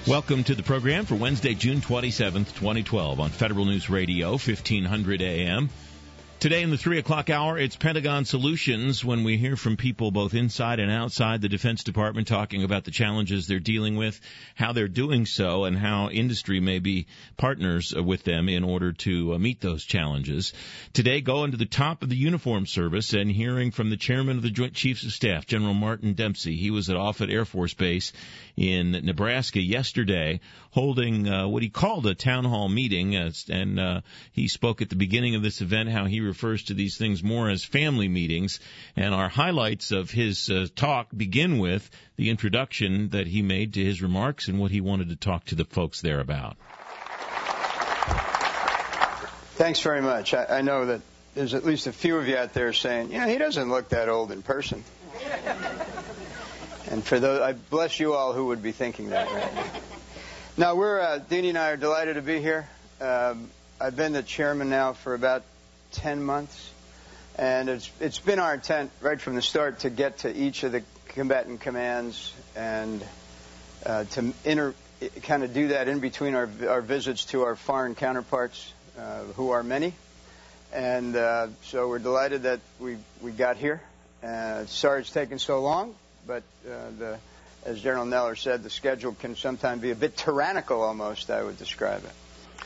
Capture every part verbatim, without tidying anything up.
Welcome to the program for Wednesday, June twenty-seventh, twenty twelve on Federal News Radio, fifteen hundred A M. Today in the three o'clock hour, it's Pentagon Solutions, when we hear from people both inside and outside the Defense Department talking about the challenges they're dealing with, how they're doing so, and how industry may be partners with them in order to uh, meet those challenges. Today, going to the top of the uniform service and hearing from the chairman of the Joint Chiefs of Staff, General Martin Dempsey. He was at Offutt Air Force Base in Nebraska yesterday, holding uh, what he called a town hall meeting, uh, and uh, he spoke at the beginning of this event how he refers to these things more as family meetings. And our highlights of his uh, talk begin with the introduction that he made to his remarks and what he wanted to talk to the folks there about. Thanks very much. I, I know that there's at least a few of you out there saying, you know, he doesn't look that old in person. And for those, I bless you all who would be thinking that right now. Now, we're, uh, Deanie and I are delighted to be here. Um, I've been the chairman now for about ten months, and it's it's been our intent right from the start to get to each of the combatant commands and uh, to inter, kind of do that in between our our visits to our foreign counterparts, uh, who are many. And uh, so we're delighted that we we got here. Uh, sorry it's taken so long, but uh, the as General Neller said, the schedule can sometimes be a bit tyrannical almost, I would describe it.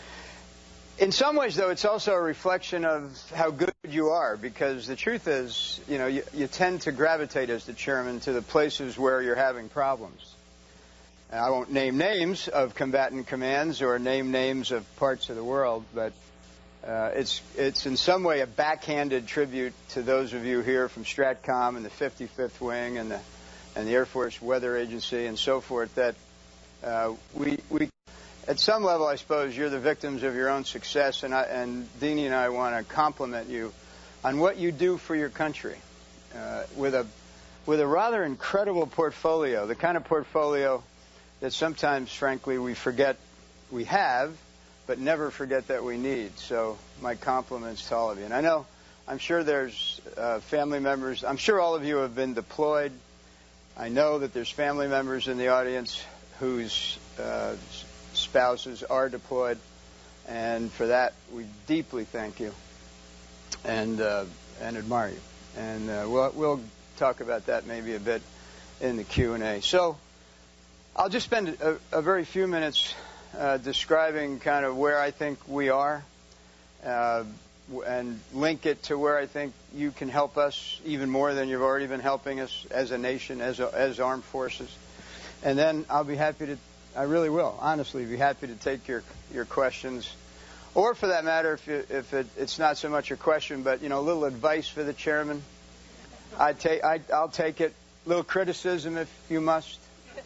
In some ways, though, it's also a reflection of how good you are, because the truth is, you know, you, you tend to gravitate as the chairman to the places where you're having problems. And I won't name names of combatant commands or name names of parts of the world, but uh, it's it's in some way a backhanded tribute to those of you here from STRATCOM and the fifty-fifth Wing and the and the Air Force Weather Agency and so forth that uh, we we. At some level, I suppose, you're the victims of your own success, and, I, and Deanie and I want to compliment you on what you do for your country uh, with a with a rather incredible portfolio, the kind of portfolio that sometimes, frankly, we forget we have, but never forget that we need. So my compliments to all of you. And I know, I'm sure there's uh, family members. I'm sure all of you have been deployed. I know that there's family members in the audience whose uh, spouses are deployed, and for that we deeply thank you and uh, and admire you. And uh, we'll we'll talk about that maybe a bit in the Q and A. So I'll just spend a, a very few minutes uh, describing kind of where I think we are, uh, and link it to where I think you can help us even more than you've already been helping us as a nation, as a, as armed forces. And then I'll be happy to. I really will, honestly, be happy to take your your questions, or for that matter, if you, if it, it's not so much a question, but you know, a little advice for the chairman. I take, I, I'll take it. A little criticism if you must.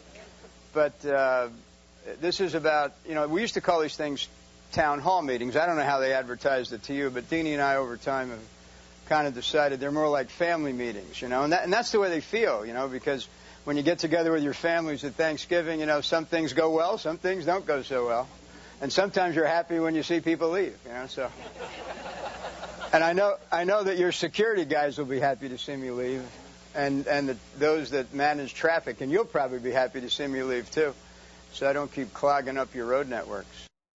But uh, this is about, you know, we used to call these things town hall meetings. I don't know how they advertised it to you, but Deanie and I over time have kind of decided they're more like family meetings, you know, and that, and that's the way they feel, you know, because when you get together with your families at Thanksgiving, you know, some things go well, some things don't go so well. And sometimes you're happy when you see people leave, you know, so. And I know I know that your security guys will be happy to see me leave, and, and the, those that manage traffic, and you'll probably be happy to see me leave, too, so I don't keep clogging up your road networks.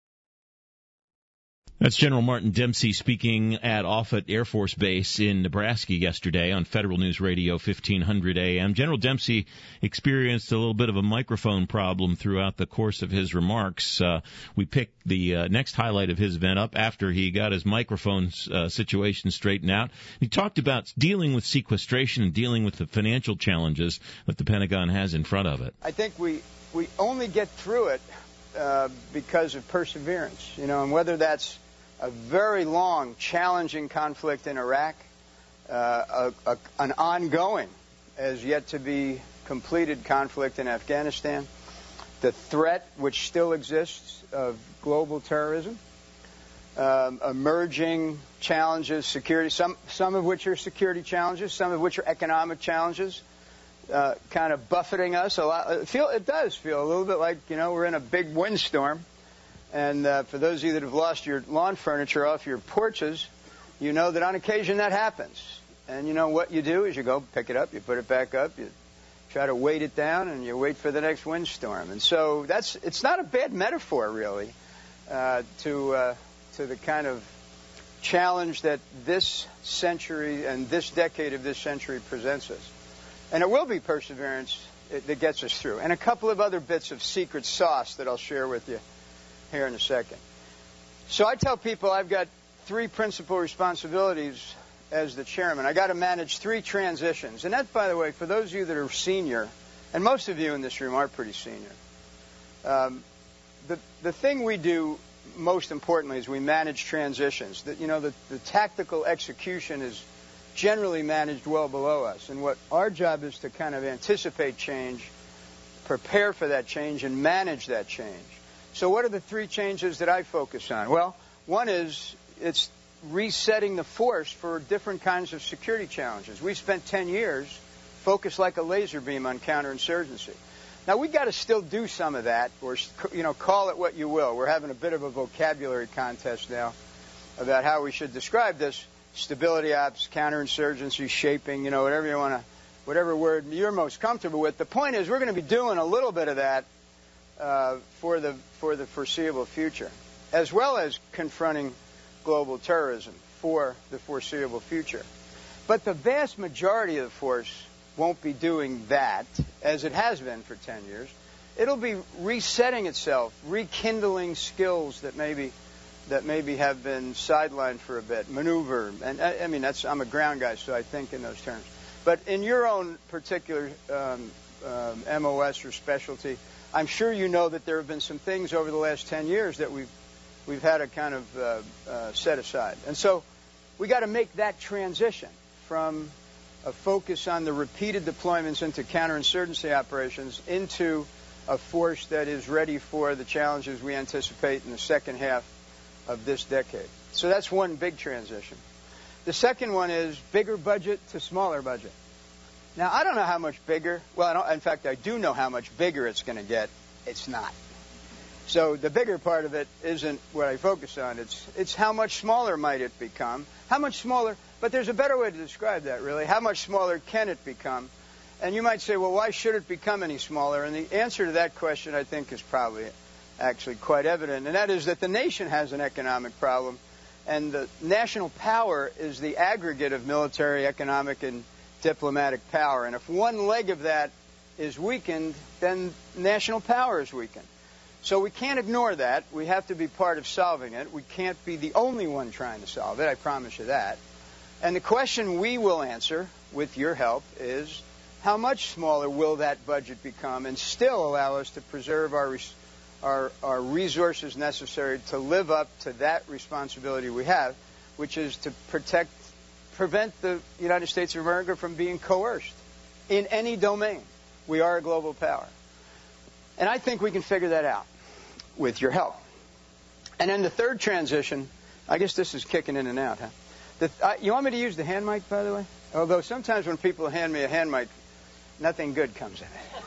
That's General Martin Dempsey speaking at Offutt Air Force Base in Nebraska yesterday on Federal News Radio, fifteen hundred A M. General Dempsey experienced a little bit of a microphone problem throughout the course of his remarks. Uh, we picked the uh, next highlight of his event up after he got his microphone uh, situation straightened out. He talked about dealing with sequestration and dealing with the financial challenges that the Pentagon has in front of it. I think we, we only get through it uh, because of perseverance, you know, and whether that's a very long, challenging conflict in Iraq, uh, a, a, an ongoing, as yet to be completed conflict in Afghanistan, the threat which still exists of global terrorism, um, emerging challenges, security, some some of which are security challenges, some of which are economic challenges, uh, kind of buffeting us a lot. It, feel, it does feel a little bit like, you know, we're in a big windstorm. And uh, for those of you that have lost your lawn furniture off your porches, you know that on occasion that happens. And you know what you do is you go pick it up, you put it back up, you try to weight it down, and you wait for the next windstorm. And so that's it's not a bad metaphor, really, uh, to uh, to the kind of challenge that this century and this decade of this century presents us. And it will be perseverance that gets us through. And a couple of other bits of secret sauce that I'll share with you here in a second. So I tell people I've got three principal responsibilities as the chairman. I got to manage three transitions. And that, by the way, for those of you that are senior, and most of you in this room are pretty senior, um, the the thing we do most importantly is we manage transitions. That, you know, the, the tactical execution is generally managed well below us. And what our job is to kind of anticipate change, prepare for that change, and manage that change. So what are the three changes that I focus on? Well, one is it's resetting the force for different kinds of security challenges. We spent ten years focused like a laser beam on counterinsurgency. Now, we've got to still do some of that, or, you know, call it what you will. We're having a bit of a vocabulary contest now about how we should describe this. Stability ops, counterinsurgency, shaping, you know, whatever you want to, whatever word you're most comfortable with. The point is we're going to be doing a little bit of that uh, for the for the foreseeable future, as well as confronting global terrorism for the foreseeable future. But the vast majority of the force won't be doing that, as it has been for ten years. It'll be resetting itself, rekindling skills that maybe that maybe have been sidelined for a bit, maneuver. And I, I mean, that's I'm a ground guy, so I think in those terms. But in your own particular um, um, M O S or specialty, I'm sure you know that there have been some things over the last ten years that we've we've had to kind of uh, uh, set aside. And so we got to make that transition from a focus on the repeated deployments into counterinsurgency operations into a force that is ready for the challenges we anticipate in the second half of this decade. So that's one big transition. The second one is bigger budget to smaller budget. Now, I don't know how much bigger. Well, I don't, in fact, I do know how much bigger it's going to get. It's not. So the bigger part of it isn't what I focus on. It's it's how much smaller might it become? How much smaller? But there's a better way to describe that, really. How much smaller can it become? And you might say, well, why should it become any smaller? And the answer to that question, I think, is probably actually quite evident, and that is that the nation has an economic problem, and the national power is the aggregate of military, economic, and diplomatic power. And if one leg of that is weakened, then national power is weakened. So we can't ignore that. We have to be part of solving it. We can't be the only one trying to solve it, I promise you that. And the question we will answer, with your help, is how much smaller will that budget become and still allow us to preserve our Our, our resources necessary to live up to that responsibility we have, which is to protect, prevent the United States of America from being coerced in any domain. We are a global power. And I think we can figure that out with your help. And then the third transition, I guess this is kicking in and out, huh? The, uh, you want me to use the hand mic, by the way? Although sometimes when people hand me a hand mic, nothing good comes in it.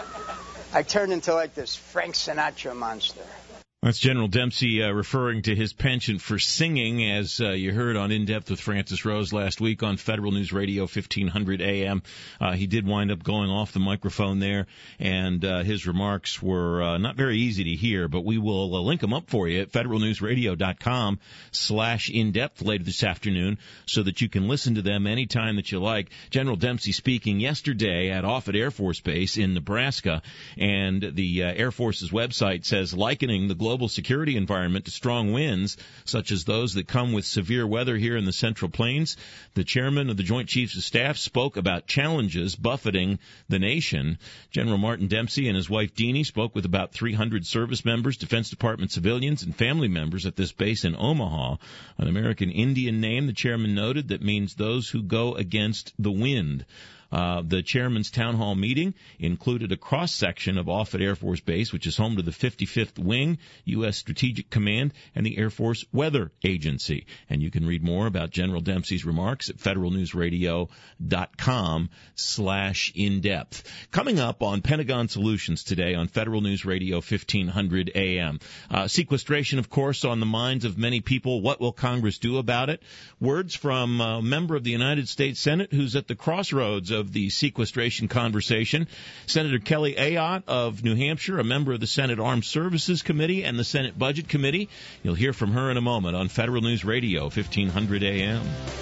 I turn into like this Frank Sinatra monster. That's General Dempsey uh, referring to his penchant for singing, as uh, you heard on In Depth with Francis Rose last week on Federal News Radio fifteen hundred A M. Uh, he did wind up going off the microphone there, and uh, his remarks were uh, not very easy to hear, but we will uh, link them up for you at federalnewsradio.com slash in-depth later this afternoon so that you can listen to them anytime that you like. General Dempsey speaking yesterday at Offutt Air Force Base in Nebraska, and the uh, Air Force's website says, likening the global global security environment to strong winds, such as those that come with severe weather here in the Central Plains. The chairman of the Joint Chiefs of Staff spoke about challenges buffeting the nation. General Martin Dempsey and his wife Deanie spoke with about three hundred service members, Defense Department civilians, and family members at this base in Omaha. An American Indian name, the chairman noted, that means those who go against the wind. Uh, the chairman's town hall meeting included a cross-section of Offutt Air Force Base, which is home to the fifty-fifth Wing, U S Strategic Command, and the Air Force Weather Agency. And you can read more about General Dempsey's remarks at federalnewsradio.com slash in-depth. Coming up on Pentagon Solutions today on Federal News Radio fifteen hundred A M. Uh, sequestration, of course, on the minds of many people. What will Congress do about it? Words from a member of the United States Senate who's at the crossroads of of the sequestration conversation. Senator Kelly Ayotte of New Hampshire, a member of the Senate Armed Services Committee and the Senate Budget Committee. You'll hear from her in a moment on Federal News Radio, fifteen hundred A M.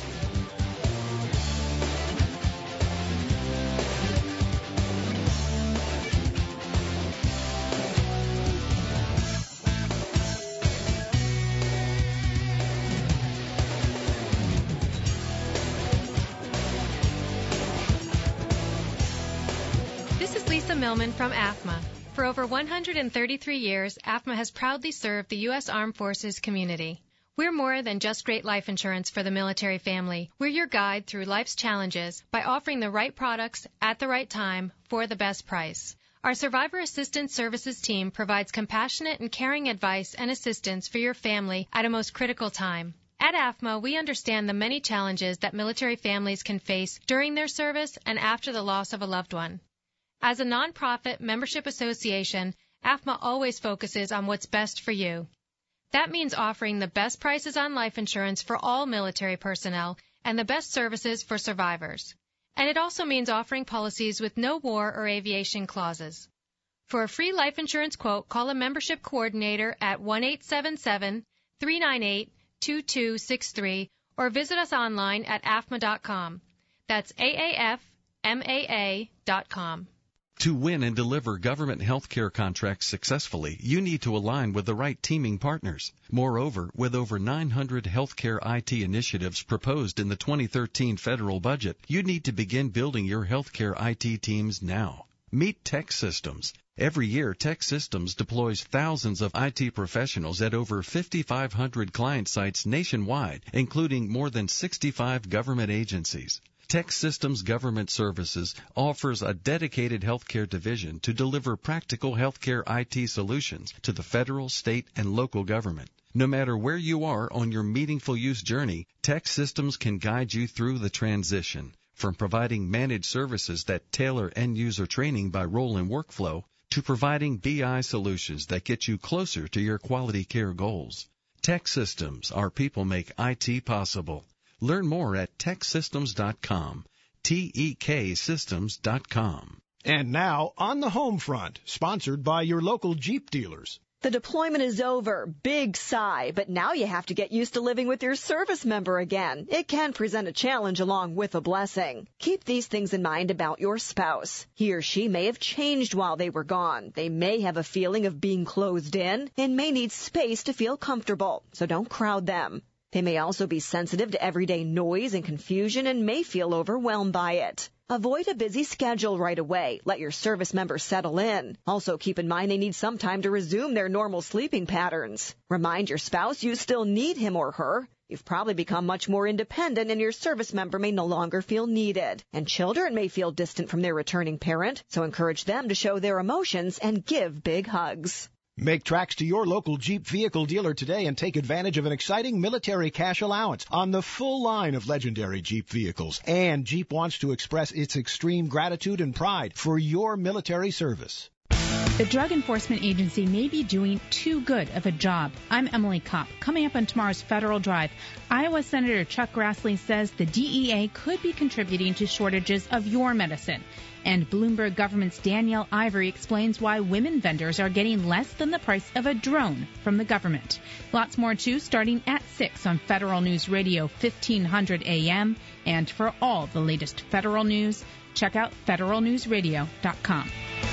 Millman from A F M A. For over one hundred thirty-three years, A F M A has proudly served the U S Armed Forces community. We're more than just great life insurance for the military family. We're your guide through life's challenges by offering the right products at the right time for the best price. Our Survivor Assistance Services team provides compassionate and caring advice and assistance for your family at a most critical time. At A F M A, we understand the many challenges that military families can face during their service and after the loss of a loved one. As a nonprofit membership association, A F M A always focuses on what's best for you. That means offering the best prices on life insurance for all military personnel and the best services for survivors. And it also means offering policies with no war or aviation clauses. For a free life insurance quote, call a membership coordinator at one eight seven seven, three nine eight, two two six three or visit us online at A F M A dot com. That's A A F M A A dot com. To win and deliver government health care contracts successfully, you need to align with the right teaming partners. Moreover, with over nine hundred healthcare I T initiatives proposed in the twenty thirteen federal budget, you need to begin building your healthcare I T teams now. Meet TEKsystems. Every year, TEKsystems deploys thousands of I T professionals at over fifty-five hundred client sites nationwide, including more than sixty-five government agencies. TEKsystems Government Services offers a dedicated healthcare division to deliver practical healthcare I T solutions to the federal, state, and local government. No matter where you are on your meaningful use journey, TEKsystems can guide you through the transition. From providing managed services that tailor end-user training by role and workflow, to providing B I solutions that get you closer to your quality care goals. TEKsystems, our people make I T possible. Learn more at tek systems dot com, T E K systems dot com. And now, On the Home Front, sponsored by your local Jeep dealers. The deployment is over. Big sigh. But now you have to get used to living with your service member again. It can present a challenge along with a blessing. Keep these things in mind about your spouse. He or she may have changed while they were gone. They may have a feeling of being closed in and may need space to feel comfortable. So don't crowd them. They may also be sensitive to everyday noise and confusion and may feel overwhelmed by it. Avoid a busy schedule right away. Let your service member settle in. Also keep in mind they need some time to resume their normal sleeping patterns. Remind your spouse you still need him or her. You've probably become much more independent and your service member may no longer feel needed. And children may feel distant from their returning parent, so encourage them to show their emotions and give big hugs. Make tracks to your local Jeep vehicle dealer today and take advantage of an exciting military cash allowance on the full line of legendary Jeep vehicles. And Jeep wants to express its extreme gratitude and pride for your military service. The Drug Enforcement Agency may be doing too good of a job. I'm Emily Kopp. Coming up on tomorrow's Federal Drive, Iowa Senator Chuck Grassley says the D E A could be contributing to shortages of your medicine. And Bloomberg Government's Danielle Ivory explains why women vendors are getting less than the price of a drone from the government. Lots more, too, starting at six on Federal News Radio, fifteen hundred A M. And for all the latest federal news, check out federal news radio dot com.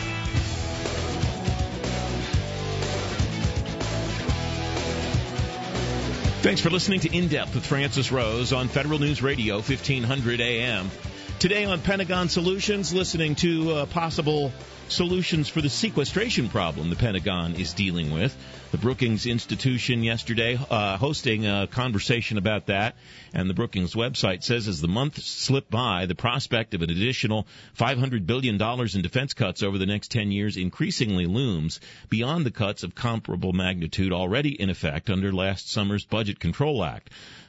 Thanks for listening to In Depth with Francis Rose on Federal News Radio, fifteen hundred A M. Today on Pentagon Solutions, listening to uh, possible solutions for the sequestration problem the Pentagon is dealing with. The Brookings Institution yesterday uh, hosting a conversation about that, and the Brookings website says as the months slip by, the prospect of an additional five hundred billion dollars in defense cuts over the next ten years increasingly looms beyond the cuts of comparable magnitude already in effect under last summer's Budget Control Act.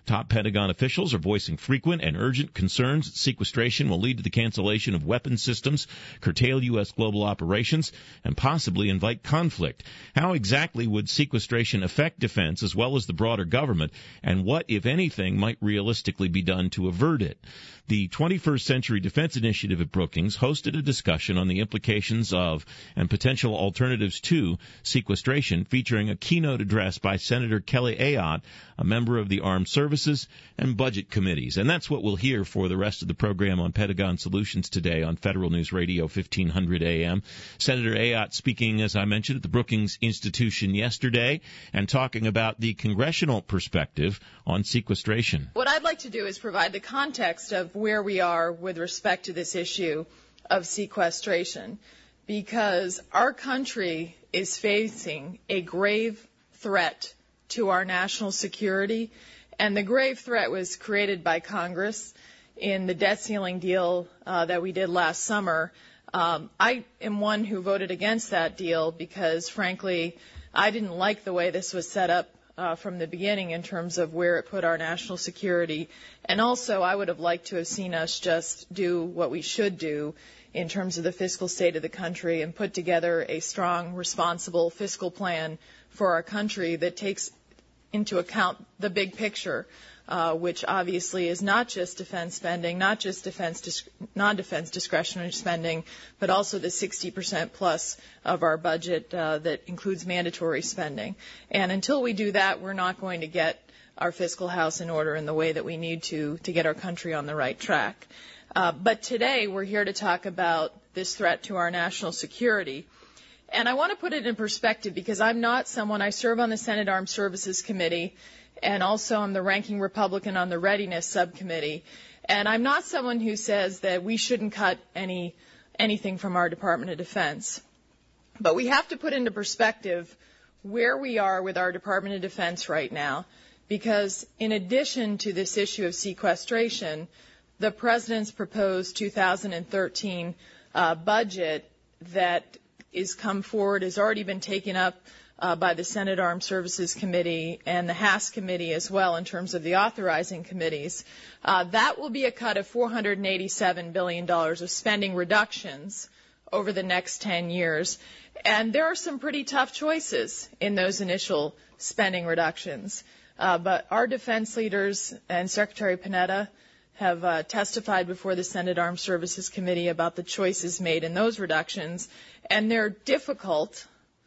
Top Pentagon officials are voicing frequent and urgent concerns that sequestration will lead to the cancellation of weapons systems, curtail U S global operations, and possibly invite conflict. How exactly would sequestration affect defense as well as the broader government, and what, if anything, might realistically be done to avert it? The twenty-first Century Defense Initiative at Brookings hosted a discussion on the implications of and potential alternatives to sequestration, featuring a keynote address by Senator Kelly Ayotte, a member of the Armed Services and Budget Committees. And that's what we'll hear for the rest of the program on Pentagon Solutions today on Federal News Radio fifteen hundred A M. Senator Ayotte speaking, as I mentioned, at the Brookings Institution yesterday and talking about the congressional perspective on sequestration. What I'd like to do is provide the context of where we are with respect to this issue of sequestration, because our country is facing a grave threat to our national security, and the grave threat was created by Congress in the debt ceiling deal uh, that we did last summer. Um, I am one who voted against that deal because, frankly, I didn't like the way this was set up Uh, from the beginning in terms of where it put our national security. And also, I would have liked to have seen us just do what we should do in terms of the fiscal state of the country and put together a strong, responsible fiscal plan for our country that takes into account the big picture, uh, which obviously is not just defense spending, not just defense dis- non-defense discretionary spending, but also the sixty percent plus of our budget uh, that includes mandatory spending. And until we do that, we're not going to get our fiscal house in order in the way that we need to to get our country on the right track. Uh, but today we're here to talk about this threat to our national security. And I want to put it in perspective because I'm not someone, I serve on the Senate Armed Services Committee, and also I'm the ranking Republican on the Readiness Subcommittee. And I'm not someone who says that we shouldn't cut any anything from our Department of Defense. But we have to put into perspective where we are with our Department of Defense right now, because in addition to this issue of sequestration, the President's proposed two thousand thirteen uh, budget that is come forward has already been taken up uh, by the Senate Armed Services Committee and the House Committee as well in terms of the authorizing committees. Uh, that will be a cut of four hundred eighty-seven billion dollars of spending reductions over the next ten years. And there are some pretty tough choices in those initial spending reductions. Uh, but our defense leaders and Secretary Panetta have uh, testified before the Senate Armed Services Committee about the choices made in those reductions, and they're difficult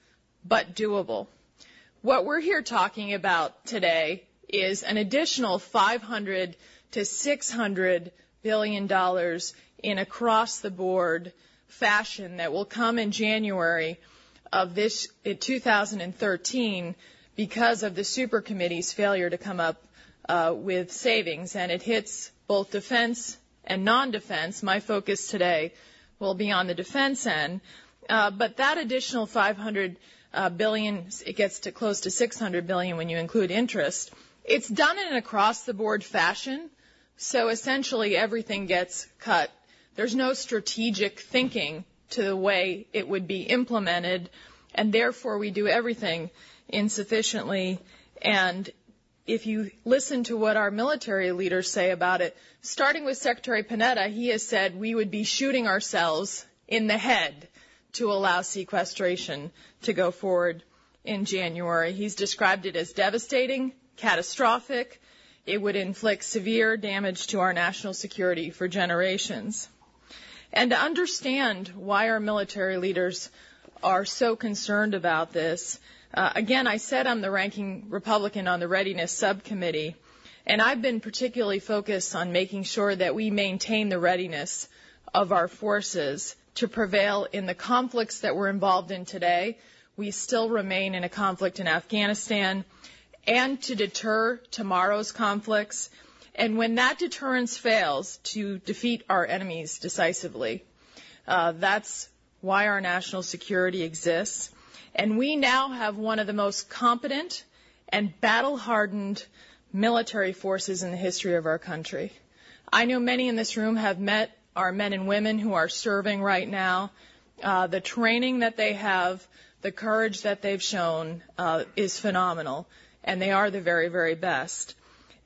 but doable. What we're here talking about today is an additional five hundred to six hundred billion dollars in across-the-board fashion that will come in January of this in two thousand thirteen because of the super committee's failure to come up uh, with savings, and it hits both defense and non-defense. My focus today will be on the defense end, uh, but that additional five hundred uh, billion, it gets to close to six hundred billion when you include interest. It's done in an across-the-board fashion, so essentially everything gets cut. There's no strategic thinking to the way it would be implemented, and therefore we do everything insufficiently. And if you listen to what our military leaders say about it, starting with Secretary Panetta, he has said we would be shooting ourselves in the head to allow sequestration to go forward in January. He's described it as devastating, catastrophic. It would inflict severe damage to our national security for generations. And to understand why our military leaders are so concerned about this, uh, again, I said I'm the ranking Republican on the Readiness Subcommittee, and I've been particularly focused on making sure that we maintain the readiness of our forces to prevail in the conflicts that we're involved in today. We still remain in a conflict in Afghanistan, and to deter tomorrow's conflicts. And when that deterrence fails, to defeat our enemies decisively. Uh, that's why our national security exists. And we now have one of the most competent and battle-hardened military forces in the history of our country. I know many in this room have met our men and women who are serving right now. Uh, the training that they have, the courage that they've shown uh, is phenomenal, and they are the very, very best.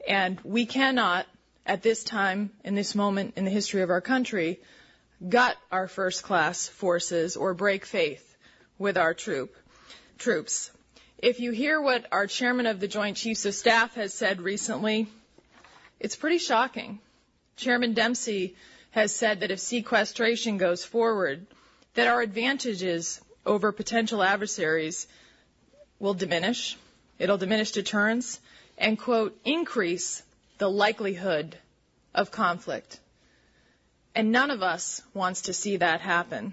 And we cannot, at this time, in this moment in the history of our country, gut our first-class forces or break faith with our troop, troops. If you hear what our chairman of the Joint Chiefs of Staff has said recently, it's pretty shocking. Chairman Dempsey has said that if sequestration goes forward, that our advantages over potential adversaries will diminish. It'll diminish deterrence and, quote, increase the likelihood of conflict. And none of us wants to see that happen.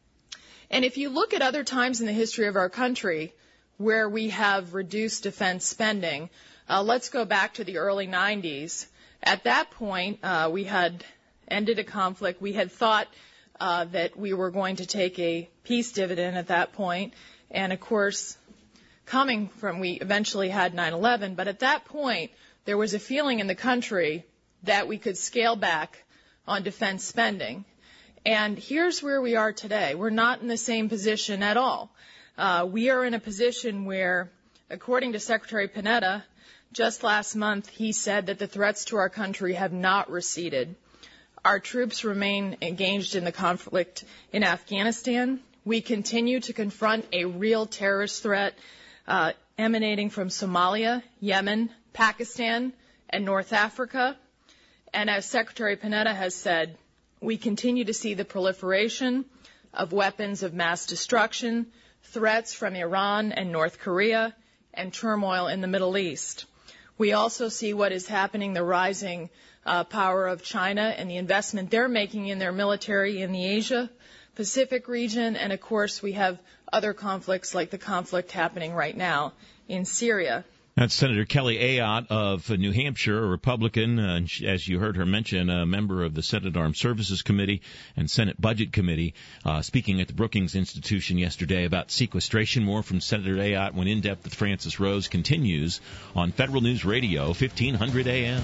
And if you look at other times in the history of our country where we have reduced defense spending, uh, let's go back to the early nineties. At that point, uh, we had ended a conflict. We had thought uh, that we were going to take a peace dividend at that point. And, of course, coming from, we eventually had nine eleven. But at that point, there was a feeling in the country that we could scale back on defense spending. And here's where we are today. We're not in the same position at all. Uh, we are in a position where, according to Secretary Panetta, just last month he said that the threats to our country have not receded. Our troops remain engaged in the conflict in Afghanistan. We continue to confront a real terrorist threat uh, emanating from Somalia, Yemen, Pakistan, and North Africa. And as Secretary Panetta has said, we continue to see the proliferation of weapons of mass destruction, threats from Iran and North Korea, and turmoil in the Middle East. We also see what is happening, the rising uh, power of China and the investment they're making in their military in the Asia-Pacific region. And, of course, we have other conflicts like the conflict happening right now in Syria. That's Senator Kelly Ayotte of New Hampshire, a Republican, uh, as you heard her mention, a member of the Senate Armed Services Committee and Senate Budget Committee, uh, speaking at the Brookings Institution yesterday about sequestration. More from Senator Ayotte when In Depth with Francis Rose continues on Federal News Radio, fifteen hundred A M.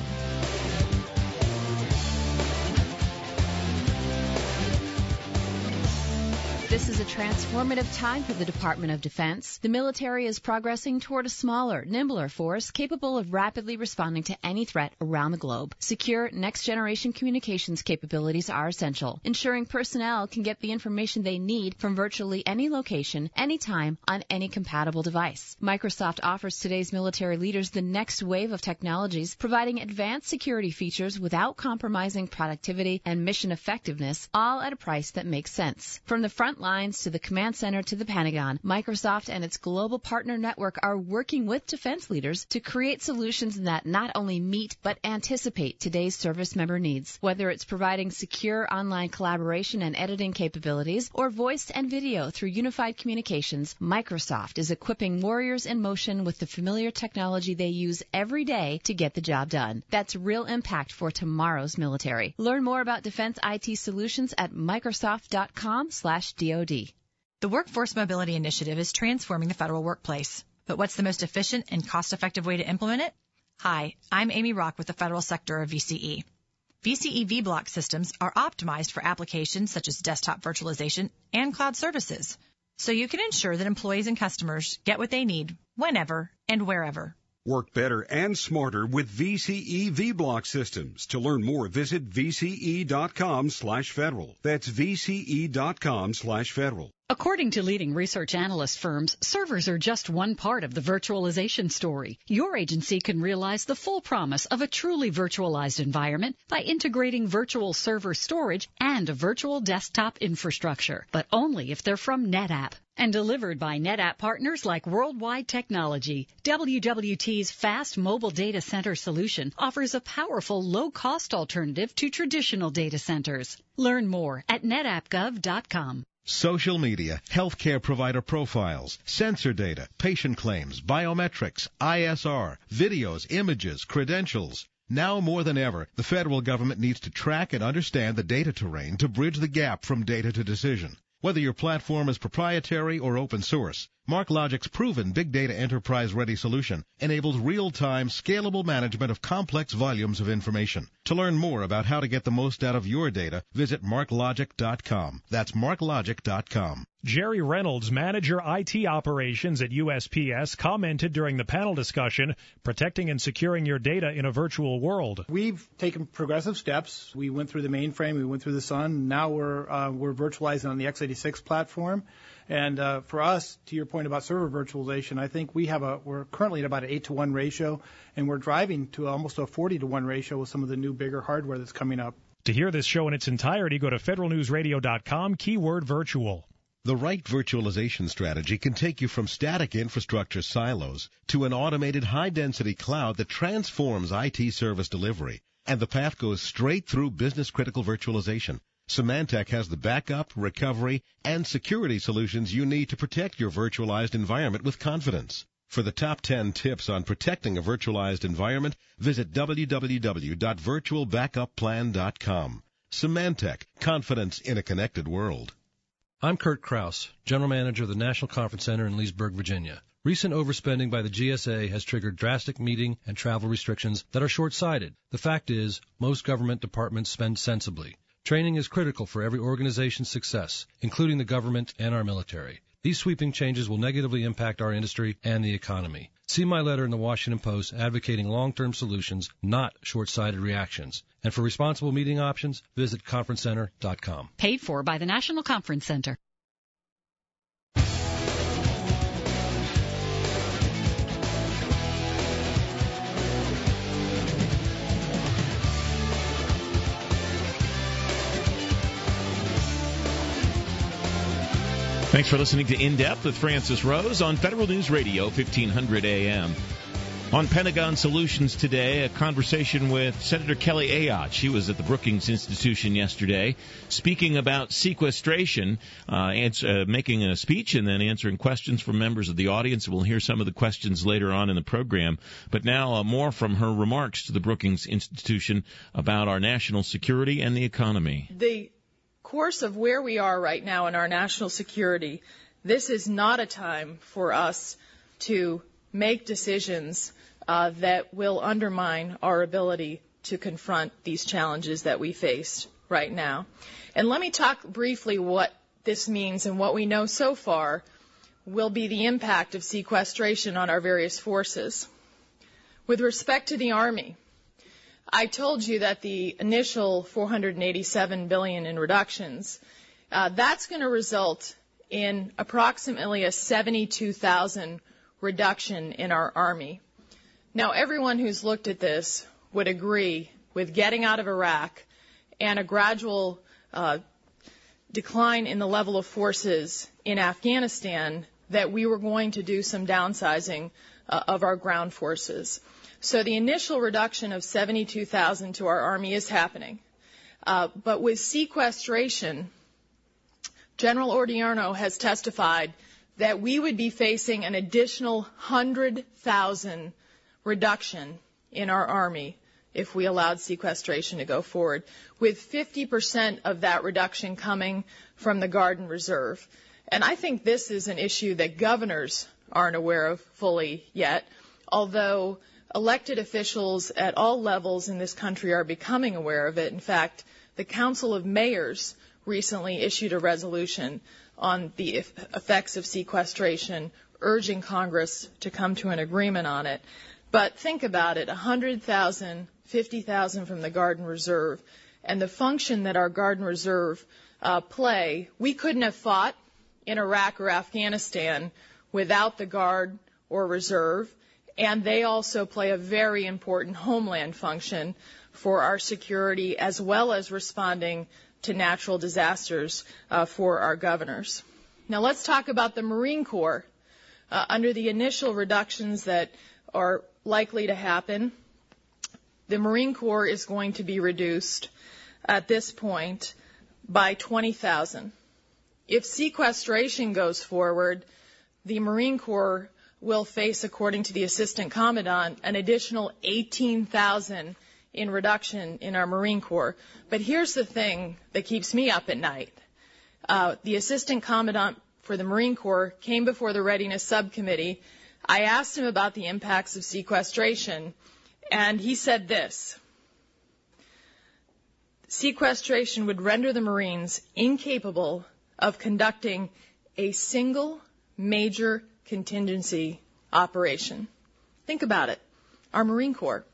This is a transformative time for the Department of Defense. The military is progressing toward a smaller, nimbler force capable of rapidly responding to any threat around the globe. Secure, next-generation communications capabilities are essential, ensuring personnel can get the information they need from virtually any location, anytime, on any compatible device. Microsoft offers today's military leaders the next wave of technologies, providing advanced security features without compromising productivity and mission effectiveness, all at a price that makes sense. From the front lines to the command center to the Pentagon, Microsoft and its global partner network are working with defense leaders to create solutions that not only meet but anticipate today's service member needs. Whether it's providing secure online collaboration and editing capabilities or voice and video through unified communications, Microsoft is equipping warriors in motion with the familiar technology they use every day to get the job done. That's real impact for tomorrow's military. Learn more about defense I T solutions at Microsoft.com slash DOD. The Workforce Mobility Initiative is transforming the federal workplace. But what's the most efficient and cost-effective way to implement it? Hi, I'm Amy Rock with the federal sector of V C E. V C E vBlock systems are optimized for applications such as desktop virtualization and cloud services, so you can ensure that employees and customers get what they need whenever and wherever. Work better and smarter with V C E vBlock systems. To learn more, visit vce.com slash federal. That's vce.com slash federal. According to leading research analyst firms, servers are just one part of the virtualization story. Your agency can realize the full promise of a truly virtualized environment by integrating virtual server storage and a virtual desktop infrastructure, but only if they're from NetApp. And delivered by NetApp partners like Worldwide Technology, W W T's fast mobile data center solution offers a powerful, low-cost alternative to traditional data centers. Learn more at netapp gov dot com. Social media, healthcare provider profiles, sensor data, patient claims, biometrics, I S R, videos, images, credentials. Now more than ever, the federal government needs to track and understand the data terrain to bridge the gap from data to decision. Whether your platform is proprietary or open source, MarkLogic's proven big data enterprise-ready solution enables real-time, scalable management of complex volumes of information. To learn more about how to get the most out of your data, visit mark logic dot com. That's mark logic dot com. Jerry Reynolds, manager I T operations at U S P S, commented during the panel discussion, protecting and securing your data in a virtual world. We've taken progressive steps. We went through the mainframe, we went through the Sun. Now we're uh, we're virtualizing on the x eighty-six platform. And uh, for us, to your point about server virtualization, I think we have a we're currently at about an eight to one ratio, and we're driving to almost a forty to one ratio with some of the new bigger hardware that's coming up. To hear this show in its entirety, go to federal news radio dot com, keyword virtual. The right virtualization strategy can take you from static infrastructure silos to an automated high-density cloud that transforms I T service delivery. And the path goes straight through business-critical virtualization. Symantec has the backup, recovery, and security solutions you need to protect your virtualized environment with confidence. For the top ten tips on protecting a virtualized environment, visit w w w dot virtual backup plan dot com. Symantec, confidence in a connected world. I'm Kurt Krause, General Manager of the National Conference Center in Leesburg, Virginia. Recent overspending by the G S A has triggered drastic meeting and travel restrictions that are short-sighted. The fact is, most government departments spend sensibly. Training is critical for every organization's success, including the government and our military. These sweeping changes will negatively impact our industry and the economy. See my letter in the Washington Post advocating long-term solutions, not short-sighted reactions. And for responsible meeting options, visit conference center dot com. Paid for by the National Conference Center. Thanks for listening to In Depth with Francis Rose on Federal News Radio, fifteen hundred A M. On Pentagon Solutions today, a conversation with Senator Kelly Ayotte. She was at the Brookings Institution yesterday speaking about sequestration, uh, answer, uh, making a speech and then answering questions from members of the audience. We'll hear some of the questions later on in the program. But now uh, more from her remarks to the Brookings Institution about our national security and the economy. The course of where we are right now in our national security, this is not a time for us to make decisions uh, that will undermine our ability to confront these challenges that we face right now. And let me talk briefly what this means and what we know so far will be the impact of sequestration on our various forces. With respect to the Army, I told you that the initial four hundred eighty-seven billion dollars in reductions, uh, that's going to result in approximately a seventy-two thousand reduction in our Army. Now, everyone who's looked at this would agree with getting out of Iraq and a gradual uh, decline in the level of forces in Afghanistan that we were going to do some downsizing uh, of our ground forces. So the initial reduction of seventy-two thousand to our Army is happening. Uh, but with sequestration, General Odierno has testified that we would be facing an additional one hundred thousand reduction in our Army if we allowed sequestration to go forward, with fifty percent of that reduction coming from the Guard and Reserve. And I think this is an issue that governors aren't aware of fully yet, although elected officials at all levels in this country are becoming aware of it. In fact, the Council of Mayors recently issued a resolution on the effects of sequestration, urging Congress to come to an agreement on it. But think about it, one hundred thousand, fifty thousand from the Guard and Reserve, and the function that our Guard and Reserve uh, play. We couldn't have fought in Iraq or Afghanistan without the Guard or Reserve, and they also play a very important homeland function for our security as well as responding to natural disasters uh, for our governors. Now let's talk about the Marine Corps. Uh, under the initial reductions that are likely to happen, the Marine Corps is going to be reduced at this point by twenty thousand. If sequestration goes forward, the Marine Corps will face, according to the Assistant Commandant, an additional eighteen thousand in reduction in our Marine Corps. But here's the thing that keeps me up at night. Uh, the Assistant Commandant for the Marine Corps came before the Readiness Subcommittee, I asked him about the impacts of sequestration, and he said this: sequestration would render the Marines incapable of conducting a single major contingency operation. Think about it. Our Marine Corps.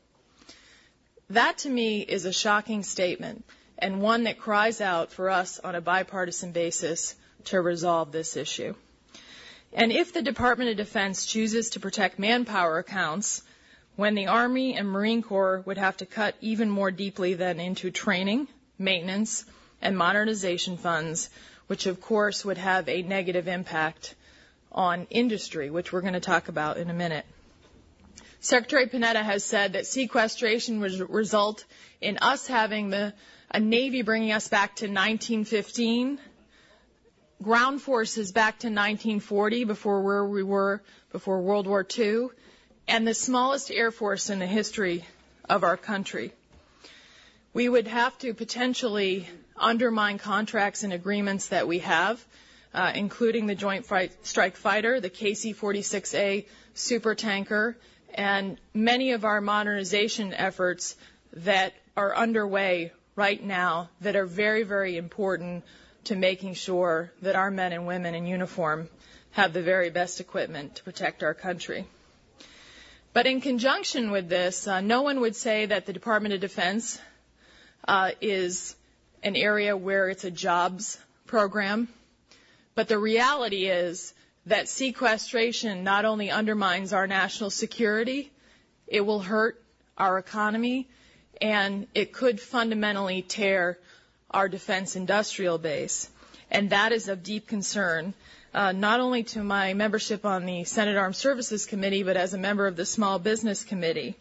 That, to me, is a shocking statement, and one that cries out for us on a bipartisan basis to resolve this issue. And if the Department of Defense chooses to protect manpower accounts, when the Army and Marine Corps would have to cut even more deeply than into training, maintenance, and modernization funds, which of course would have a negative impact on industry, which we're going to talk about in a minute. Secretary Panetta has said that sequestration would result in us having the, a Navy bringing us back to nineteen fifteen, ground forces back to nineteen forty, before where we were before World War Two, and the smallest Air Force in the history of our country. We would have to potentially undermine contracts and agreements that we have, uh, including the Joint Strike Fighter, the K C forty-six A supertanker, and many of our modernization efforts that are underway right now that are very, very important to making sure that our men and women in uniform have the very best equipment to protect our country. But in conjunction with this, uh, no one would say that the Department of Defense uh, is an area where it's a jobs program. But the reality is that sequestration not only undermines our national security, it will hurt our economy, and it could fundamentally tear our defense industrial base. And that is of deep concern, uh, not only to my membership on the Senate Armed Services Committee, but as a member of the Small Business Committee.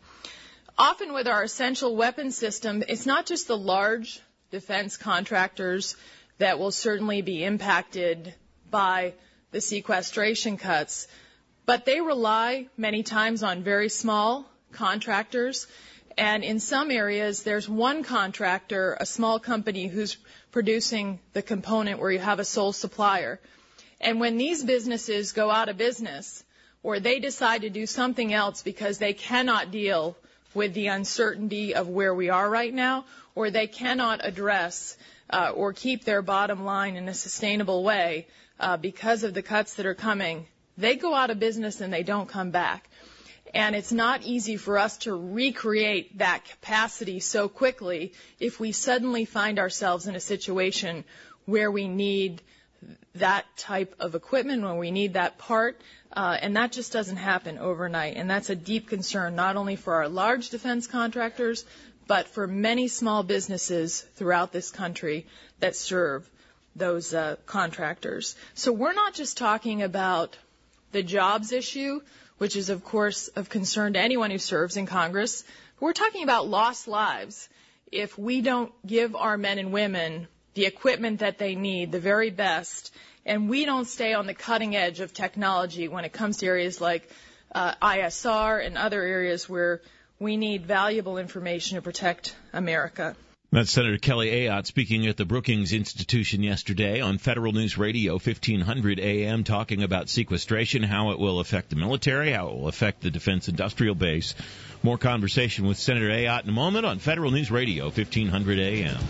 Often with our essential weapons system, it's not just the large defense contractors that will certainly be impacted by the sequestration cuts, but they rely many times on very small contractors, and in some areas there's one contractor, a small company, who's producing the component where you have a sole supplier. And when these businesses go out of business, or they decide to do something else because they cannot deal with the uncertainty of where we are right now, or they cannot address uh, or keep their bottom line in a sustainable way, Uh, because of the cuts that are coming, they go out of business and they don't come back. And it's not easy for us to recreate that capacity so quickly if we suddenly find ourselves in a situation where we need that type of equipment, when we need that part, uh, and that just doesn't happen overnight. And that's a deep concern, not only for our large defense contractors, but for many small businesses throughout this country that serve those uh, contractors. So we're not just talking about the jobs issue, which is, of course, of concern to anyone who serves in Congress. We're talking about lost lives if we don't give our men and women the equipment that they need, the very best, and we don't stay on the cutting edge of technology when it comes to areas like uh, I S R and other areas where we need valuable information to protect America. That's Senator Kelly Ayotte speaking at the Brookings Institution yesterday on Federal News Radio fifteen hundred A M, talking about sequestration, how it will affect the military, how it will affect the defense industrial base. More conversation with Senator Ayotte in a moment on Federal News Radio fifteen hundred A M.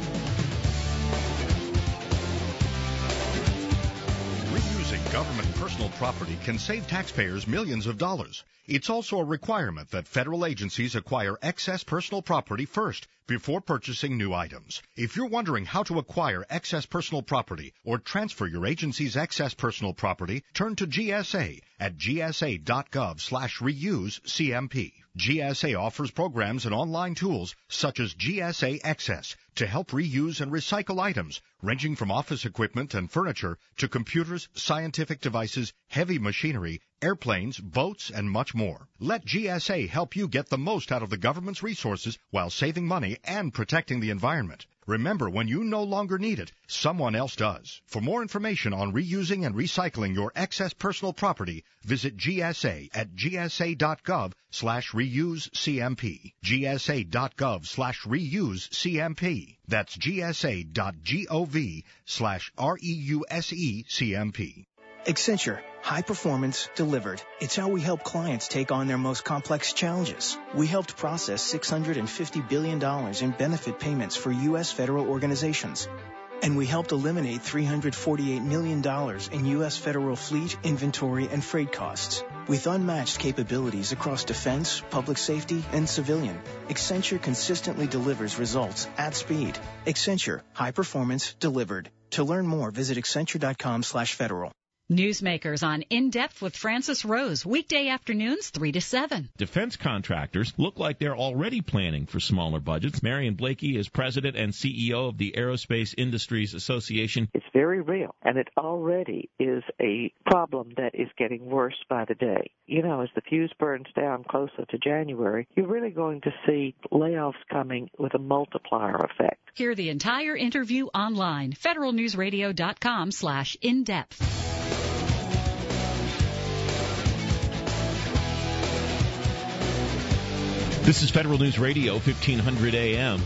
Reusing government personal property can save taxpayers millions of dollars. It's also a requirement that federal agencies acquire excess personal property first before purchasing new items. If you're wondering how to acquire excess personal property or transfer your agency's excess personal property, turn to G S A at gsa.gov slash reuse CMP. G S A offers programs and online tools such as G S A Excess to help reuse and recycle items ranging from office equipment and furniture to computers, scientific devices, heavy machinery, airplanes, boats, and much more. Let G S A help you get the most out of the government's resources while saving money and protecting the environment. Remember, when you no longer need it, someone else does. For more information on reusing and recycling your excess personal property, visit G S A at gsa.gov slash reuse CMP. gsa.gov slash reuse CMP. That's gsa.gov slash R-E-U-S-E CMP. Accenture, high performance delivered. It's how we help clients take on their most complex challenges. We helped process six hundred fifty billion dollars in benefit payments for U S federal organizations. And we helped eliminate three hundred forty-eight million dollars in U S federal fleet, inventory, and freight costs. With unmatched capabilities across defense, public safety, and civilian, Accenture consistently delivers results at speed. Accenture, high performance delivered. To learn more, visit accenture.com slash federal. Newsmakers on In Depth with Francis Rose, weekday afternoons three to seven. Defense contractors look like they're already planning for smaller budgets. Marion Blakey is president and C E O of the Aerospace Industries Association. It's very real, and it already is a problem that is getting worse by the day. You know, as the fuse burns down closer to January, you're really going to see layoffs coming with a multiplier effect. Hear the entire interview online, federalnewsradio.com slash in-depth. This is Federal News Radio, fifteen hundred A M.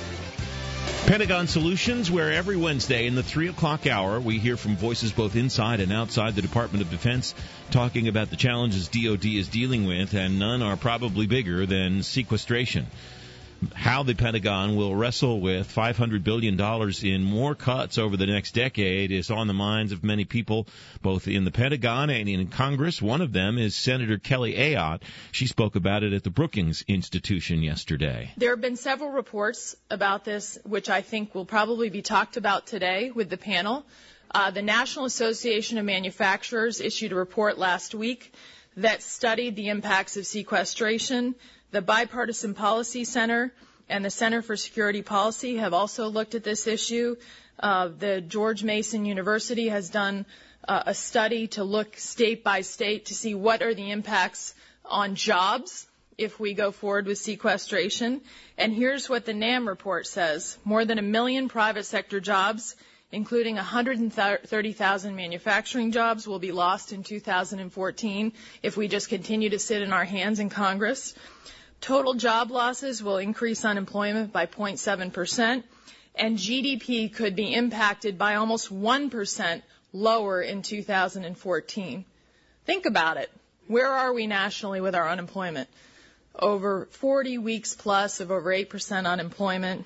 Pentagon Solutions, where every Wednesday in the three o'clock hour, we hear from voices both inside and outside the Department of Defense talking about the challenges D O D is dealing with, and none are probably bigger than sequestration. How the Pentagon will wrestle with five hundred billion dollars in more cuts over the next decade is on the minds of many people, both in the Pentagon and in Congress. One of them is Senator Kelly Ayotte. She spoke about it at the Brookings Institution yesterday. There have been several reports about this, which I think will probably be talked about today with the panel. Uh, the National Association of Manufacturers issued a report last week that studied the impacts of sequestration. The Bipartisan Policy Center and the Center for Security Policy have also looked at this issue. Uh, the George Mason University has done uh, a study to look state by state to see what are the impacts on jobs if we go forward with sequestration. And here's what the NAM report says. More than a million private sector jobs, including one hundred thirty thousand manufacturing jobs, will be lost in two thousand fourteen if we just continue to sit in our hands in Congress. Total job losses will increase unemployment by zero point seven percent, and G D P could be impacted by almost one percent lower in two thousand fourteen. Think about it. Where are we nationally with our unemployment? Over forty weeks plus of over eight percent unemployment.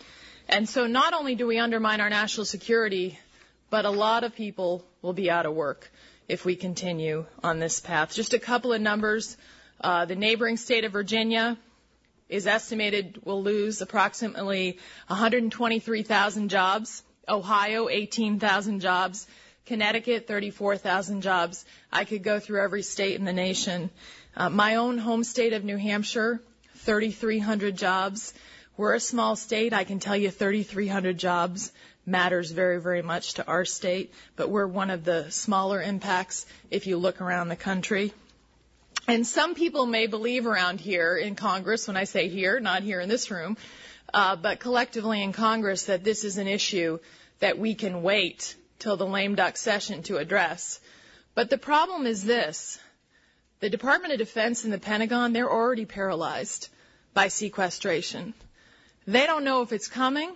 And so not only do we undermine our national security, but a lot of people will be out of work if we continue on this path. Just a couple of numbers. Uh, the neighboring state of Virginia is estimated will lose approximately one hundred twenty-three thousand jobs. Ohio, eighteen thousand jobs. Connecticut, thirty-four thousand jobs. I could go through every state in the nation. Uh, my own home state of New Hampshire, thirty-three hundred jobs. We're a small state. I can tell you thirty-three hundred jobs matters very, very much to our state, but we're one of the smaller impacts if you look around the country. And some people may believe around here in Congress, when I say here, not here in this room, uh, but collectively in Congress, that this is an issue that we can wait till the lame duck session to address. But the problem is this. The Department of Defense and the Pentagon, they're already paralyzed by sequestration. They don't know if it's coming.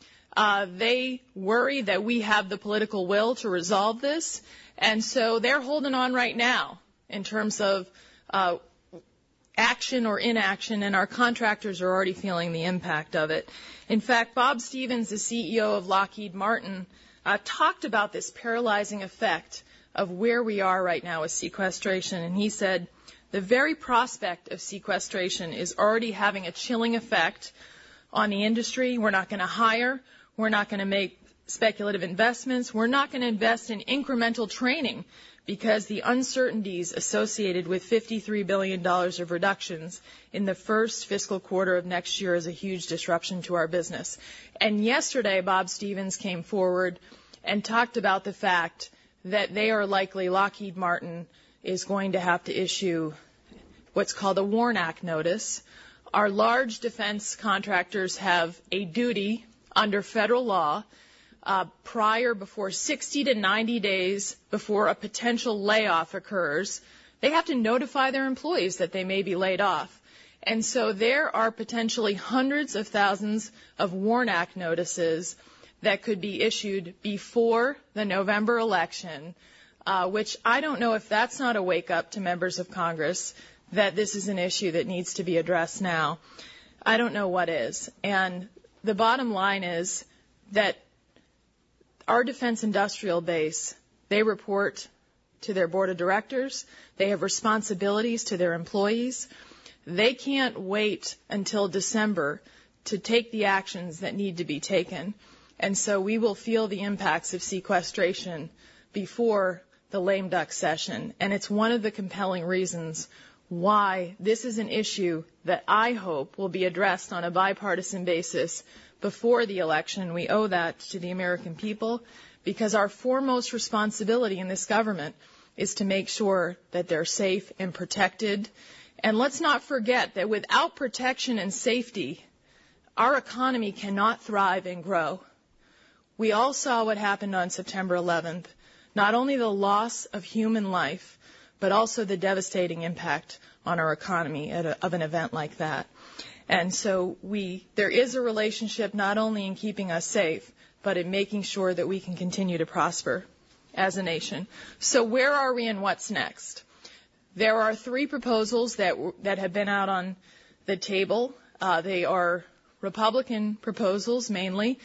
Uh, they worry that we have the political will to resolve this. And so they're holding on right now in terms of uh, action or inaction, and our contractors are already feeling the impact of it. In fact, Bob Stevens, the C E O of Lockheed Martin, uh, talked about this paralyzing effect of where we are right now with sequestration. And he said, the very prospect of sequestration is already having a chilling effect on the industry. We're not going to hire. We're not going to make speculative investments. We're not going to invest in incremental training because the uncertainties associated with fifty-three billion dollars of reductions in the first fiscal quarter of next year is a huge disruption to our business. And yesterday, Bob Stevens came forward and talked about the fact that they are likely, Lockheed Martin is going to have to issue what's called a WARN Act notice. Our large defense contractors have a duty under federal law uh, prior, before sixty to ninety days before a potential layoff occurs, they have to notify their employees that they may be laid off. And so there are potentially hundreds of thousands of WARN Act notices that could be issued before the November election uh, which I don't know if that's not a wake-up to members of Congress that this is an issue that needs to be addressed now. I don't know what is. And the bottom line is that our defense industrial base, they report to their board of directors. They have responsibilities to their employees. They can't wait until December to take the actions that need to be taken. And so we will feel the impacts of sequestration before the lame duck session. And it's one of the compelling reasons why this is an issue that I hope will be addressed on a bipartisan basis before the election. We owe that to the American people, because our foremost responsibility in this government is to make sure that they're safe and protected. And let's not forget that without protection and safety, our economy cannot thrive and grow. We all saw what happened on September eleventh, not only the loss of human life, but also the devastating impact on our economy at a, of an event like that. And so we, there is a relationship not only in keeping us safe, but in making sure that we can continue to prosper as a nation. So where are we and what's next? There are three proposals that that have been out on the table. Uh, they are Republican proposals mainly,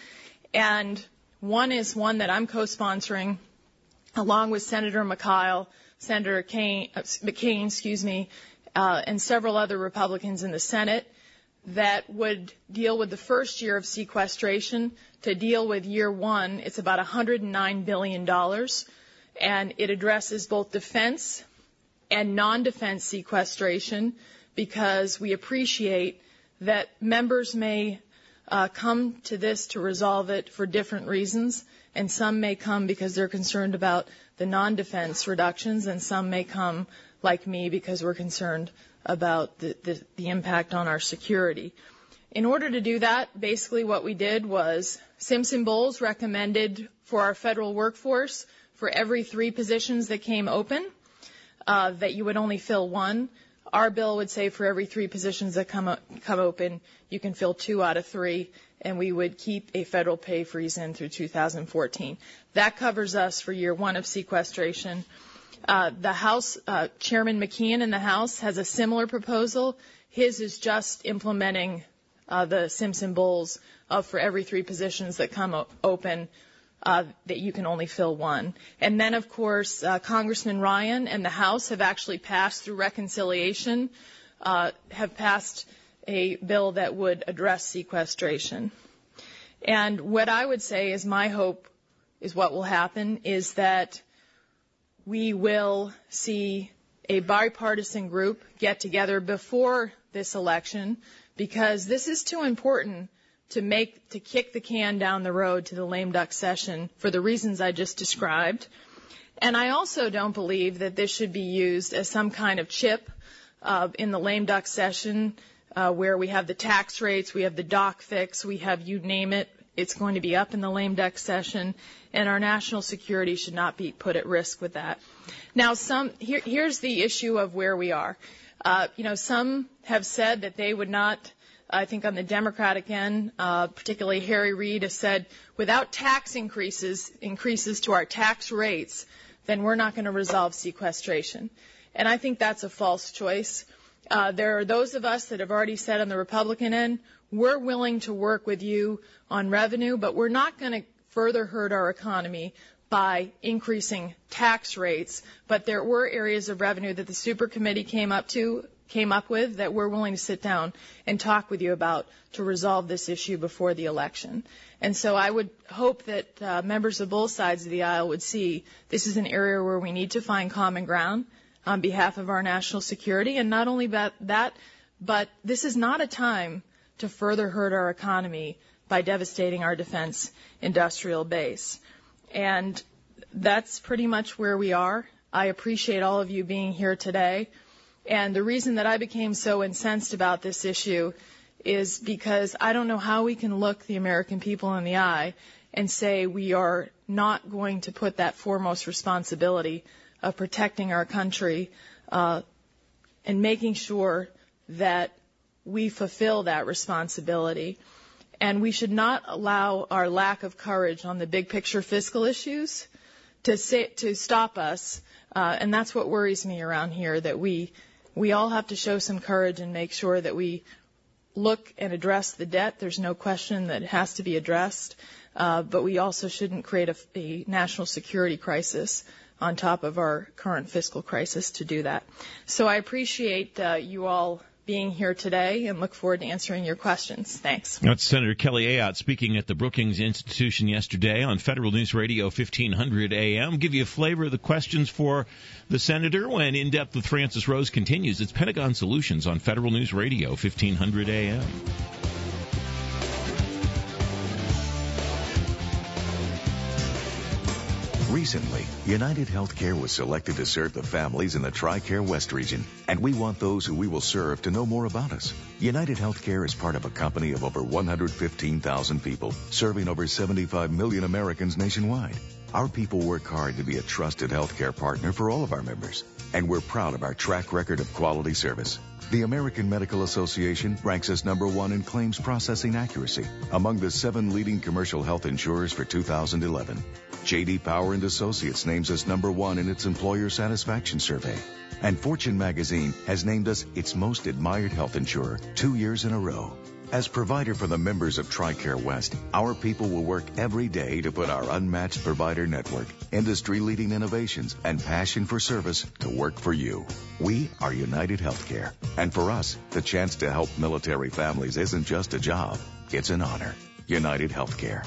and one is one that I'm co-sponsoring along with Senator McKyle, Senator Kane, uh, McCain, excuse me, uh, and several other Republicans in the Senate, that would deal with the first year of sequestration. To deal with year one, it's about one hundred nine billion dollars, and it addresses both defense and non-defense sequestration, because we appreciate that members may uh, come to this to resolve it for different reasons, and some may come because they're concerned about the non-defense reductions, and some may come, like me, because we're concerned about the, the, the impact on our security. In order to do that, basically what we did was Simpson-Bowles recommended for our federal workforce, for every three positions that came open, uh, that you would only fill one. Our bill would say for every three positions that come, come open, you can fill two out of three, and we would keep a federal pay freeze in through two thousand fourteen. That covers us for year one of sequestration. Uh, the House, uh, Chairman McKeon in the House has a similar proposal. His is just implementing uh, the Simpson-Bowles of for every three positions that come o- open, uh, that you can only fill one. And then, of course, uh, Congressman Ryan and the House have actually passed through reconciliation, uh, have passed a bill that would address sequestration. And what I would say is my hope is what will happen is that we will see a bipartisan group get together before this election, because this is too important to make to kick the can down the road to the lame duck session for the reasons I just described. And I also don't believe that this should be used as some kind of chip uh, in the lame duck session, uh, where we have the tax rates, we have the doc fix, we have you name it. It's going to be up in the lame duck session, and our national security should not be put at risk with that. Now, some here, here's the issue of where we are. Uh, you know, some have said that they would not. I think on the Democratic end, uh, particularly Harry Reid has said, without tax increases, increases to our tax rates, then we're not going to resolve sequestration. And I think that's a false choice. Uh, there are those of us that have already said on the Republican end, we're willing to work with you on revenue, but we're not going to further hurt our economy by increasing tax rates. But there were areas of revenue that the super committee came up to, came up with that we're willing to sit down and talk with you about to resolve this issue before the election. And so I would hope that uh, members of both sides of the aisle would see this is an area where we need to find common ground on behalf of our national security. And not only that, but this is not a time to further hurt our economy by devastating our defense industrial base. And that's pretty much where we are. I appreciate all of you being here today. And the reason that I became so incensed about this issue is because I don't know how we can look the American people in the eye and say we are not going to put that foremost responsibility of protecting our country uh, and making sure that we fulfill that responsibility. And we should not allow our lack of courage on the big picture fiscal issues to say, to stop us, uh, and that's what worries me around here, that we we all have to show some courage and make sure that we look and address the debt. There's no question that it has to be addressed, uh, but we also shouldn't create a, a national security crisis on top of our current fiscal crisis to do that. So I appreciate uh, you all being here today and look forward to answering your questions. Thanks. That's Senator Kelly Ayotte speaking at the Brookings Institution yesterday on Federal News Radio fifteen hundred A M. Give you a flavor of the questions for the senator when In Depth with Francis Rose continues. It's Pentagon Solutions on Federal News Radio fifteen hundred A M. Recently, United Healthcare was selected to serve the families in the TRICARE West region, and we want those who we will serve to know more about us. United Healthcare is part of a company of over one hundred fifteen thousand people, serving over seventy-five million Americans nationwide. Our people work hard to be a trusted healthcare partner for all of our members, and we're proud of our track record of quality service. The American Medical Association ranks us number one in claims processing accuracy among the seven leading commercial health insurers for two thousand eleven. J D Power and Associates names us number one in its employer satisfaction survey. And Fortune magazine has named us its most admired health insurer two years in a row. As provider for the members of TRICARE West, our people will work every day to put our unmatched provider network, industry-leading innovations, and passion for service to work for you. We are United Healthcare. And for us, the chance to help military families isn't just a job, it's an honor. United Healthcare.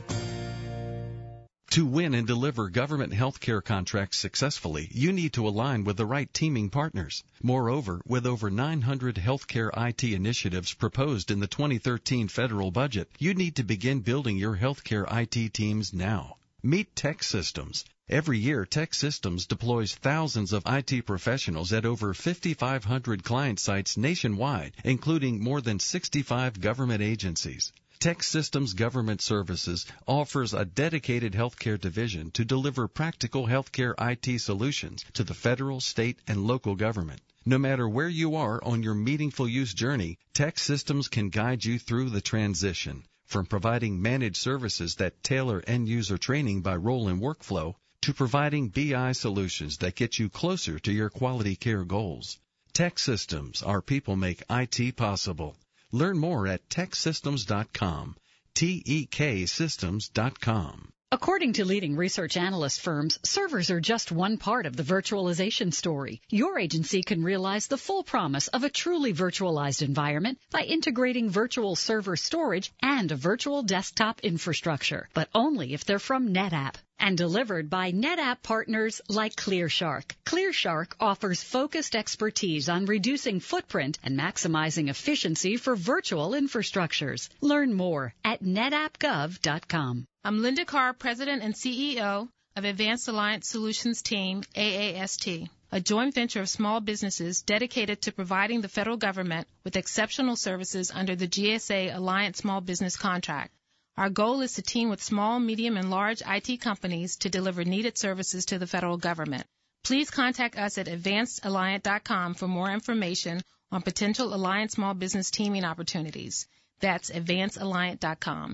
To win and deliver government health care contracts successfully, you need to align with the right teaming partners. Moreover, with over nine hundred healthcare I T initiatives proposed in the twenty thirteen federal budget, you need to begin building your healthcare I T teams now. Meet Tech Systems. Every year, Tech Systems deploys thousands of I T professionals at over fifty-five hundred client sites nationwide, including more than sixty-five government agencies. Tech Systems Government Services offers a dedicated healthcare division to deliver practical healthcare I T solutions to the federal, state, and local government. No matter where you are on your meaningful use journey, Tech Systems can guide you through the transition. From providing managed services that tailor end-user training by role and workflow, to providing B I solutions that get you closer to your quality care goals. Tech Systems, our people make I T possible. Learn more at tech systems dot com, T E K systems dot com. According to leading research analyst firms, servers are just one part of the virtualization story. Your agency can realize the full promise of a truly virtualized environment by integrating virtual server storage and a virtual desktop infrastructure, but only if they're from NetApp. And delivered by NetApp partners like ClearShark. ClearShark offers focused expertise on reducing footprint and maximizing efficiency for virtual infrastructures. Learn more at netapp gov dot com. I'm Linda Carr, President and C E O of Advanced Alliance Solutions Team, A A S T, a joint venture of small businesses dedicated to providing the federal government with exceptional services under the G S A Alliance Small Business Contract. Our goal is to team with small, medium, and large I T companies to deliver needed services to the federal government. Please contact us at advanced alliant dot com for more information on potential Alliance small business teaming opportunities. That's advanced alliant dot com.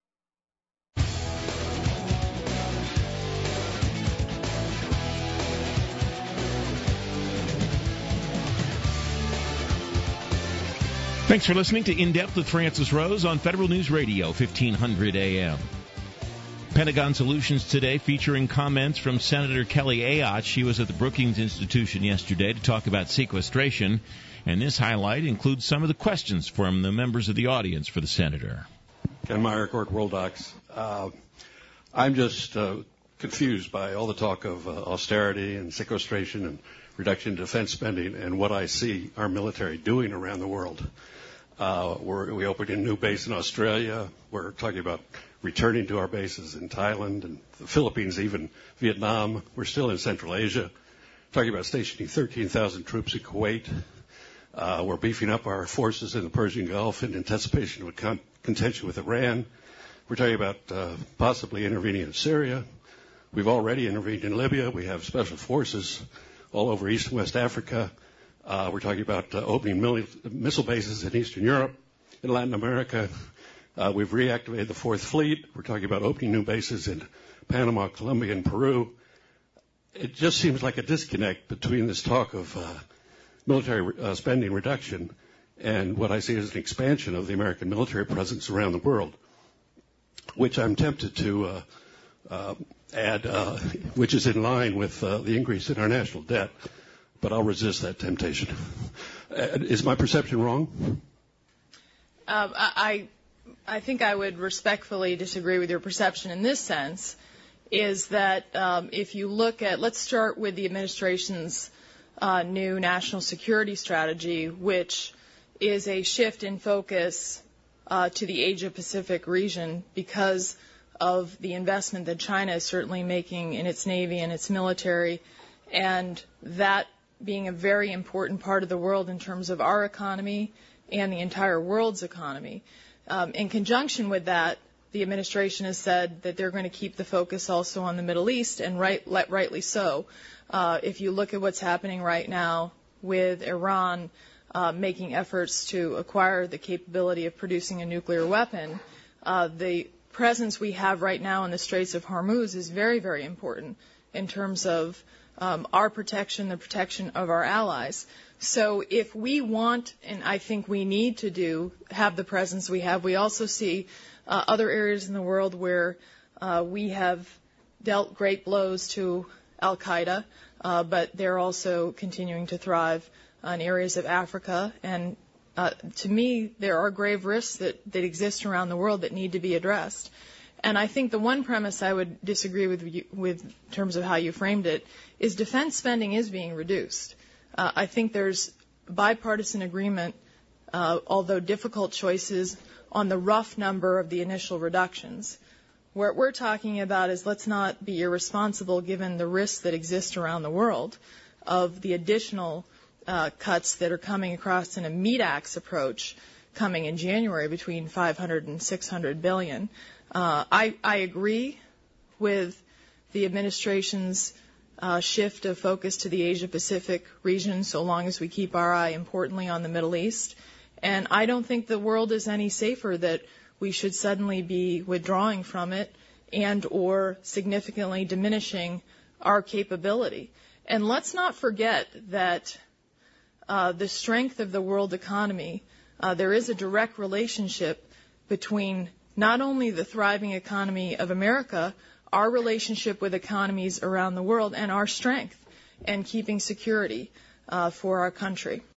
Thanks for listening to In Depth with Francis Rose on Federal News Radio, fifteen hundred A M. Pentagon Solutions today featuring comments from Senator Kelly Ayotte. She was at the Brookings Institution yesterday to talk about sequestration, and this highlight includes some of the questions from the members of the audience for the senator. Ken Meyer, Court World Docs. Uh, I'm just uh, confused by all the talk of uh, austerity and sequestration and reduction in defense spending and what I see our military doing around the world. Uh, we're, we opened a new base in Australia. We're talking about returning to our bases in Thailand and the Philippines, even Vietnam. We're still in Central Asia. Talking about stationing thirteen thousand troops in Kuwait. Uh, we're beefing up our forces in the Persian Gulf in anticipation of a con- contention with Iran. We're talking about uh, possibly intervening in Syria. We've already intervened in Libya. We have special forces all over East and West Africa. Uh, we're talking about uh, opening mil- missile bases in Eastern Europe, in Latin America. Uh, we've reactivated the Fourth Fleet. We're talking about opening new bases in Panama, Colombia, and Peru. It just seems like a disconnect between this talk of uh, military uh, spending reduction and what I see as an expansion of the American military presence around the world, which I'm tempted to uh, uh, add, uh, which is in line with uh, the increase in our national debt, but I'll resist that temptation. Uh, is my perception wrong? Um, I, I think I would respectfully disagree with your perception in this sense, is that um, if you look at, let's start with the administration's uh, new national security strategy, which is a shift in focus uh, to the Asia-Pacific region because of the investment that China is certainly making in its Navy and its military, and that being a very important part of the world in terms of our economy and the entire world's economy. Um, in conjunction with that, the administration has said that they're going to keep the focus also on the Middle East, and right, rightly so. Uh, if you look at what's happening right now with Iran uh, making efforts to acquire the capability of producing a nuclear weapon, uh, the presence we have right now in the Straits of Hormuz is very, very important in terms of um, our protection, the protection of our allies. So if we want, and I think we need to do, have the presence we have, we also see uh, other areas in the world where uh, we have dealt great blows to Al-Qaeda, uh, but they're also continuing to thrive in areas of Africa. And uh, to me, there are grave risks that, that exist around the world that need to be addressed. And I think the one premise I would disagree with, you, with in terms of how you framed it is defense spending is being reduced. Uh, I think there's bipartisan agreement, uh, although difficult choices, on the rough number of the initial reductions. What we're talking about is let's not be irresponsible given the risks that exist around the world of the additional uh, cuts that are coming across in a MEADAX approach coming in January between five hundred and six hundred billion. Uh, I, I agree with the administration's uh, shift of focus to the Asia-Pacific region so long as we keep our eye importantly on the Middle East. And I don't think the world is any safer that we should suddenly be withdrawing from it and or significantly diminishing our capability. And let's not forget that uh, the strength of the world economy, uh, there is a direct relationship between not only the thriving economy of America, our relationship with economies around the world, and our strength and keeping security uh, for our country.